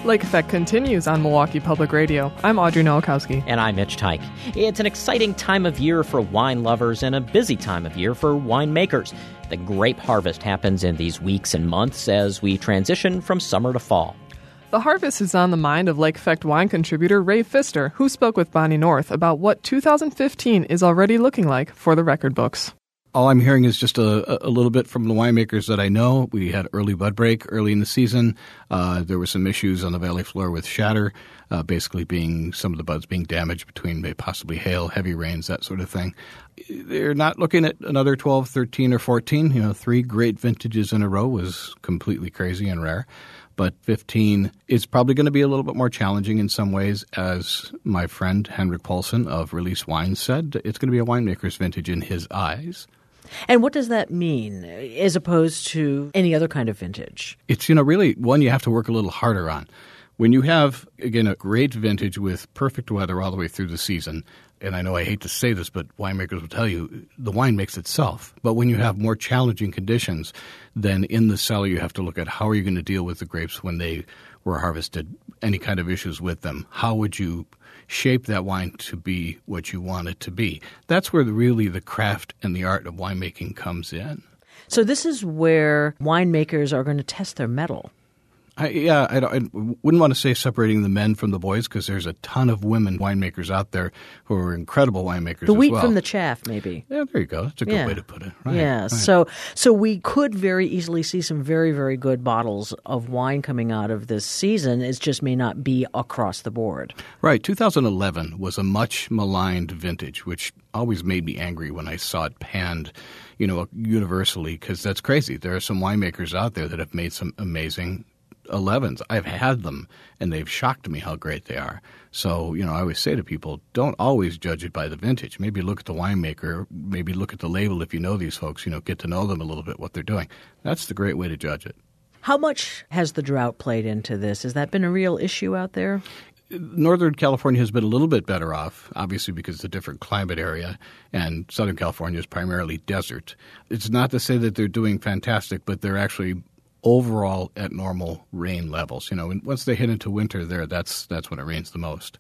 Lake Effect continues on Milwaukee Public Radio. I'm Audrey Nowakowski. And I'm Mitch Teich. It's an exciting time of year for wine lovers and a busy time of year for winemakers. The grape harvest happens in these weeks and months as we transition from summer to fall. The harvest is on the mind of Lake Effect wine contributor Ray Pfister, who spoke with Bonnie North about what 2015 is already looking like for the record books. All I'm hearing is just a little bit from the winemakers that I know. We had early bud break early in the season. There were some issues on the valley floor with shatter, basically being some of the buds being damaged between possibly hail, heavy rains, that sort of thing. They're not looking at another 12, 13, or 14. 3 great vintages in a row was completely crazy and rare. But 15 is probably going to be a little bit more challenging in some ways. As my friend Henrik Paulson of Release Wines said, it's going to be a winemaker's vintage in his eyes. And what does that mean as opposed to any other kind of vintage? It's, really one you have to work a little harder on. When you have, again, a great vintage with perfect weather all the way through the season, and I know I hate to say this, but winemakers will tell you the wine makes itself. But when you have more challenging conditions, then in the cellar you have to look at how are you going to deal with the grapes when they were harvested, any kind of issues with them. How would you shape that wine to be what you want it to be? That's where really the craft and the art of winemaking comes in. So this is where winemakers are going to test their mettle. I wouldn't want to say separating the men from the boys because there's a ton of women winemakers out there who are incredible winemakers as well. The wheat from the chaff, maybe. Yeah, there you go. That's a good way to put it. Right, yeah, right. So we could very easily see some very, very good bottles of wine coming out of this season. It just may not be across the board. Right. 2011 was a much maligned vintage, which always made me angry when I saw it panned, universally, because that's crazy. There are some winemakers out there that have made some amazing 11s. I've had them, and they've shocked me how great they are. So, I always say to people, don't always judge it by the vintage. Maybe look at the winemaker, maybe look at the label if you know these folks, get to know them a little bit, what they're doing. That's the great way to judge it. How much has the drought played into this? Has that been a real issue out there? Northern California has been a little bit better off, obviously because it's a different climate area, and Southern California is primarily desert. It's not to say that they're doing fantastic, but they're actually overall at normal rain levels. Once they hit into winter there, that's when it rains the most.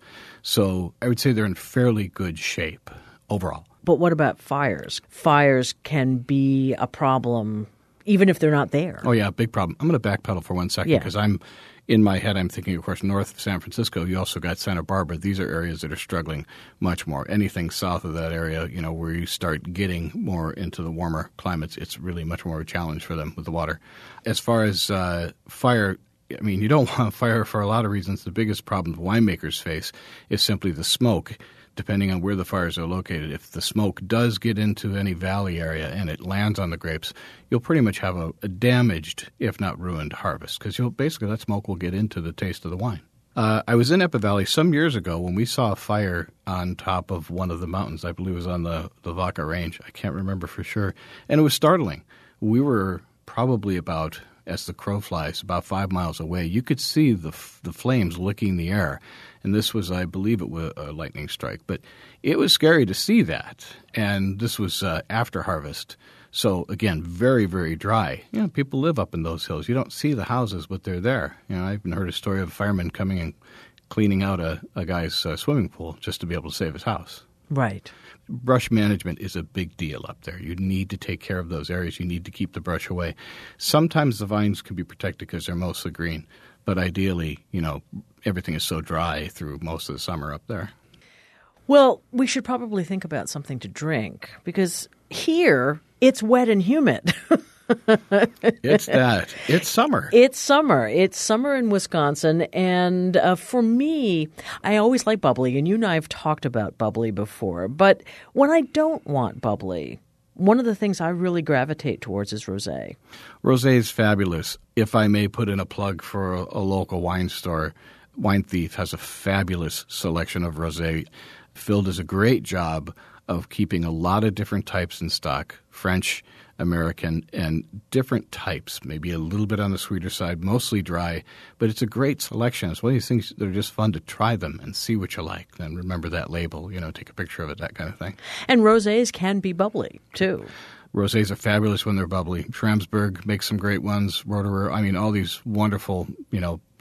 So I would say they're in fairly good shape overall. But what about fires? Fires can be a problem even if they're not there. Oh, yeah, big problem. I'm going to backpedal for 1 second because in my head, I'm thinking, of course, north of San Francisco, you also got Santa Barbara. These are areas that are struggling much more. Anything south of that area, where you start getting more into the warmer climates, it's really much more of a challenge for them with the water. As far as fire, you don't want fire for a lot of reasons. The biggest problem winemakers face is simply the smoke. Depending on where the fires are located, if the smoke does get into any valley area and it lands on the grapes, you'll pretty much have a damaged, if not ruined, harvest because basically that smoke will get into the taste of the wine. I was in Napa Valley some years ago when we saw a fire on top of one of the mountains. I believe it was on the Vaca Range. I can't remember for sure. And it was startling. We were probably about, as the crow flies, about 5 miles away. You could see the flames licking the air. And this was, I believe it was a lightning strike. But it was scary to see that. And this was after harvest. So, again, very, very dry. People live up in those hills. You don't see the houses, but they're there. I even heard a story of a fireman coming and cleaning out a guy's swimming pool just to be able to save his house. Right. Brush management is a big deal up there. You need to take care of those areas. You need to keep the brush away. Sometimes the vines can be protected because they're mostly green. But ideally, everything is so dry through most of the summer up there. Well, we should probably think about something to drink because here it's wet and humid. It's that. It's summer. It's summer. It's summer in Wisconsin. And for me, I always like bubbly. And you and I have talked about bubbly before. But when I don't want bubbly, one of the things I really gravitate towards is rosé. Rosé is fabulous. If I may put in a plug for a local wine store, Wine Thief has a fabulous selection of rosé. Phil does a great job of keeping a lot of different types in stock, French, American, and different types, maybe a little bit on the sweeter side, mostly dry, but it's a great selection. It's one of these things that are just fun to try them and see what you like. And remember that label, take a picture of it, that kind of thing. And rosés can be bubbly, too. Rosés are fabulous when they're bubbly. Schramsberg makes some great ones, Roederer. All these wonderful,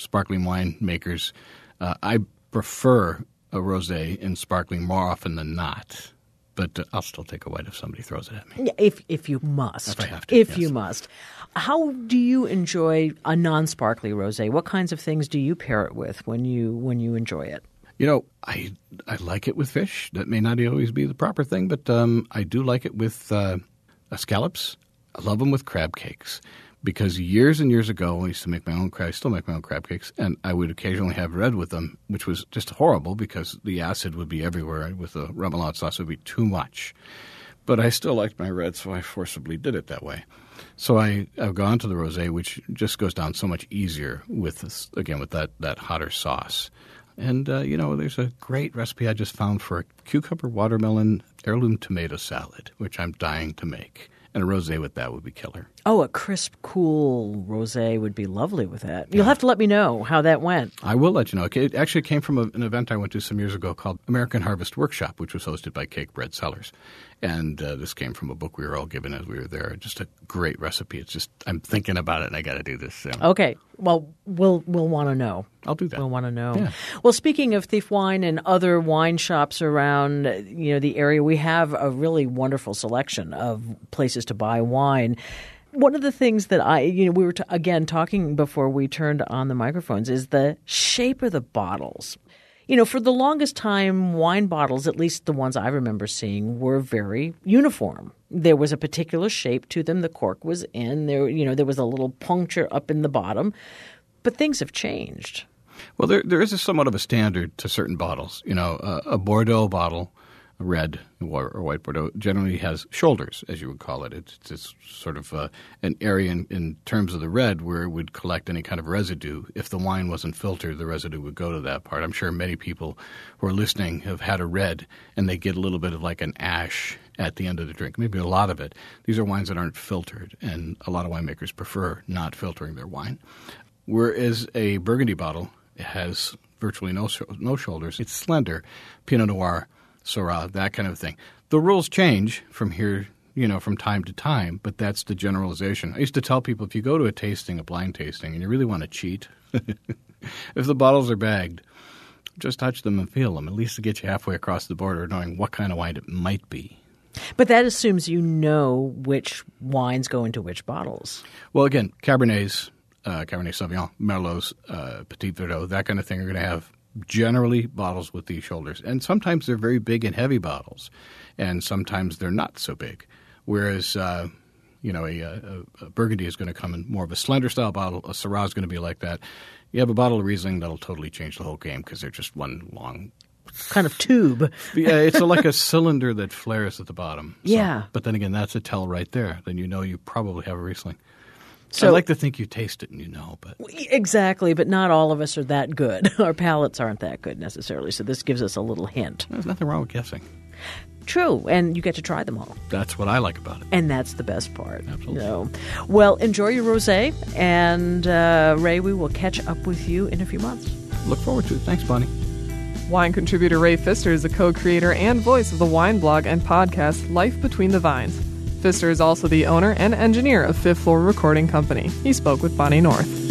sparkling wine makers, I prefer a rosé in sparkling more often than not. But I'll still take a white if somebody throws it at me. Yeah, if you must. If I have to, If yes. you must. How do you enjoy a non-sparkly rosé? What kinds of things do you pair it with when you enjoy it? You know, I like it with fish. That may not always be the proper thing, but I do like it with scallops. I love them with crab cakes. Because years and years ago, I used to make my own crab. I still make my own crab cakes, and I would occasionally have red with them, which was just horrible because the acid would be everywhere. With the remoulade sauce, it would be too much. But I still liked my red, so I forcibly did it that way. So I've gone to the rosé, which just goes down so much easier with this, again, with that hotter sauce. And there's a great recipe I just found for a cucumber watermelon heirloom tomato salad, which I'm dying to make. And a rosé with that would be killer. Oh, a crisp, cool rosé would be lovely with that. You'll have to let me know how that went. I will let you know. It actually came from an event I went to some years ago called American Harvest Workshop, which was hosted by Cake Bread Sellers. And this came from a book we were all given as we were there. Just a great recipe. It's just, I'm thinking about it and I got to do this soon. Okay. Well, we'll want to know. I'll do that. We'll want to know. Yeah. Well, speaking of Thief Wine and other wine shops around the area, we have a really wonderful selection of places to buy wine. One of the things that we were again talking before we turned on the microphones is the shape of the bottles. For the longest time, wine bottles, at least the ones I remember seeing, were very uniform. There was a particular shape to them. The cork was in there. There was a little puncture up in the bottom. But things have changed. Well, there is somewhat of a standard to certain bottles. A Bordeaux bottle, red or white Bordeaux, generally has shoulders, as you would call it. It's sort of an area in terms of the red where it would collect any kind of residue. If the wine wasn't filtered, the residue would go to that part. I'm sure many people who are listening have had a red, and they get a little bit of like an ash at the end of the drink, maybe a lot of it. These are wines that aren't filtered, and a lot of winemakers prefer not filtering their wine. Whereas a Burgundy bottle has virtually no shoulders. It's slender. Pinot Noir, Syrah, that kind of thing. The rules change from here, from time to time, but that's the generalization. I used to tell people if you go to a blind tasting, and you really want to cheat, if the bottles are bagged, just touch them and feel them, at least to get you halfway across the border knowing what kind of wine it might be. But that assumes you know which wines go into which bottles. Well, again, Cabernets, Cabernet Sauvignon, Merlots, Petit Verdot, that kind of thing are going to have generally bottles with these shoulders. And sometimes they're very big and heavy bottles, and sometimes they're not so big. Whereas, a Burgundy is going to come in more of a slender style bottle. A Syrah is going to be like that. You have a bottle of Riesling, that'll totally change the whole game because they're just one long kind of tube. Yeah, it's like a cylinder that flares at the bottom. So, yeah. But then again, that's a tell right there. Then you probably have a Riesling. So, I like to think you taste it and but exactly, but not all of us are that good. Our palates aren't that good necessarily, so this gives us a little hint. There's nothing wrong with guessing. True, and you get to try them all. That's what I like about it. And that's the best part. Absolutely. Well, enjoy your rosé, and Ray, we will catch up with you in a few months. Look forward to it. Thanks, Bonnie. Wine contributor Ray Pfister is the co-creator and voice of the wine blog and podcast Life Between the Vines. Pfister is also the owner and engineer of Fifth Floor Recording Company. He spoke with Bonnie North.